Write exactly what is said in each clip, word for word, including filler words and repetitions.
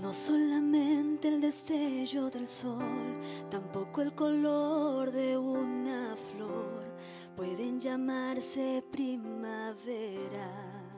No solamente el destello del sol, tampoco el color de una flor pueden llamarse primavera.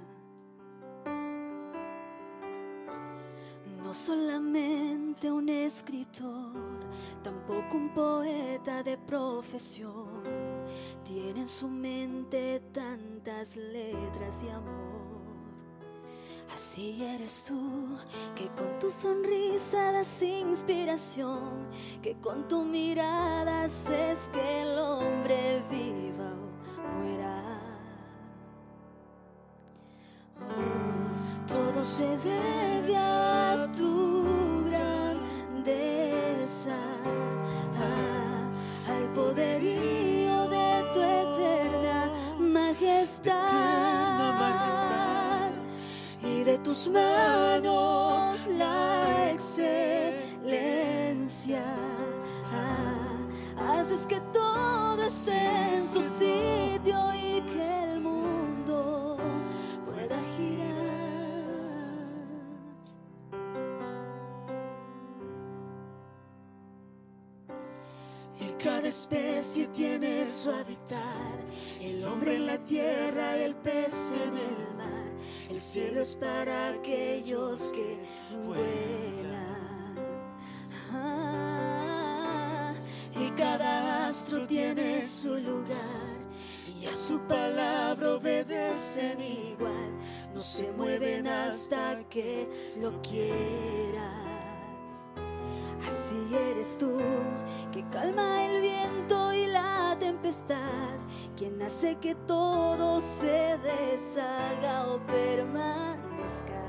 No solamente un escritor, tampoco un poeta de profesión tiene en su mente tantas letras de amor. Así eres tú, que con tu sonrisa das inspiración, que con tu mirada haces que el hombre viva o muera. Oh, todo se debe a tu grandeza, a, al poderío de tu eterna majestad. Eterna majestad. Y de tus manos la excelencia, ah, haces que todo esté en su sitio y que el mundo pueda girar. Y cada especie tiene su hábitat, el hombre en la tierra y el pez en el mar. El cielo es para aquellos que vuelan, ah, y cada astro tiene su lugar, y a su palabra obedecen igual. No se mueven hasta que lo quieras. Así eres tú, que calma el viento y la tempestad, quien hace que todo se deshaga o permanezca.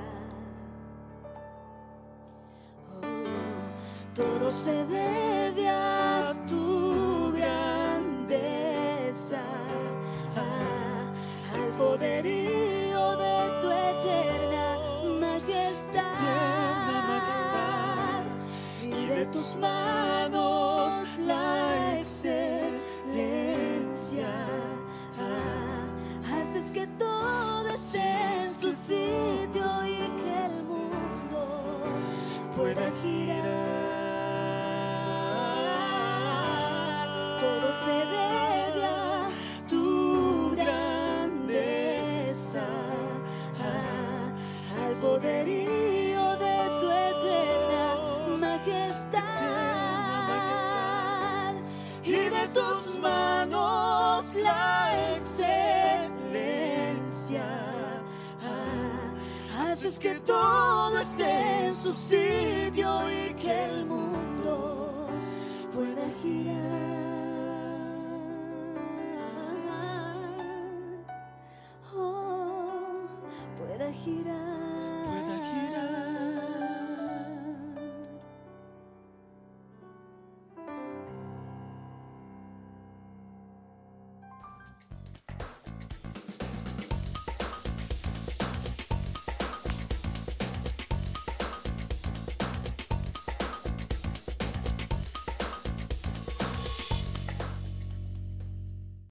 Oh, todo se debe a tu grandeza, ah, al poderío de tu eterna majestad. Eterna majestad. Y de tus manos la excelencia, ah, haces que todo esté en su sitio y que el mundo pueda girar. Todo se debe a tu grandeza, ah, al poderío de tu eterna majestad, y de tus manos la excelencia, ah, haces que todo esté en su sitio y que el mundo pueda girar, oh, pueda girar.